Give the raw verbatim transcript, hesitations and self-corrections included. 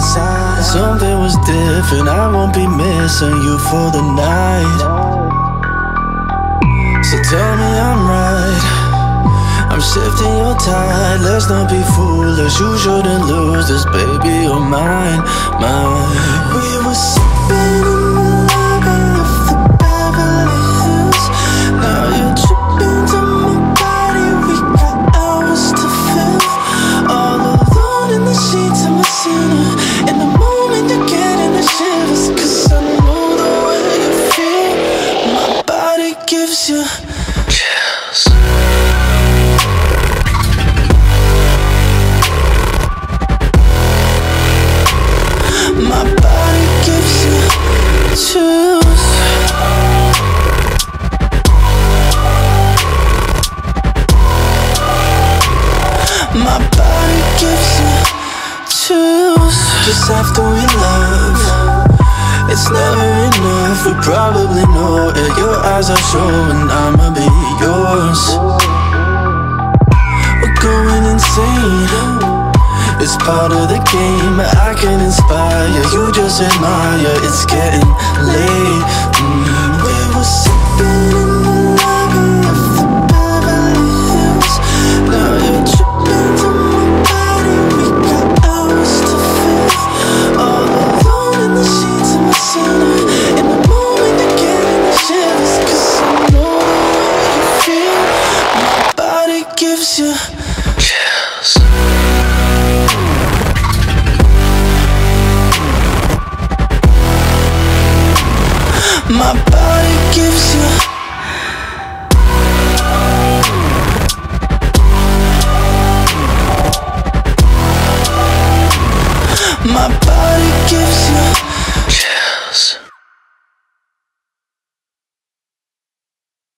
inside. Something was different, I won't be missing you for the night. So tell me I'm right, I'm shifting your tide. Let's not be foolish, you shouldn't lose this, baby, you're mine, mine. We were sipping in the lobby of the Beverly Hills. Now you're tripping to my body, we got hours to fill. All alone in the sheets of my sinner. In the moment you're getting the shivers, 'cause I know the way you feel. My body gives you chills. My body gives you chills. My body gives you chills. Just after we love, it's never enough. We probably know it. Your eyes are showing I'ma be yours. We're going insane, it's part of the game. I can inspire, you just admire. It's getting late. mm. We were sipping in the lobby of the Beverly Hills. Now you're tripping to my body, we got hours to fill. All alone in the sheets of my sinner. In the moment you're getting the shivers, 'cause I know the way you feel. My body gives you chills. My body gives you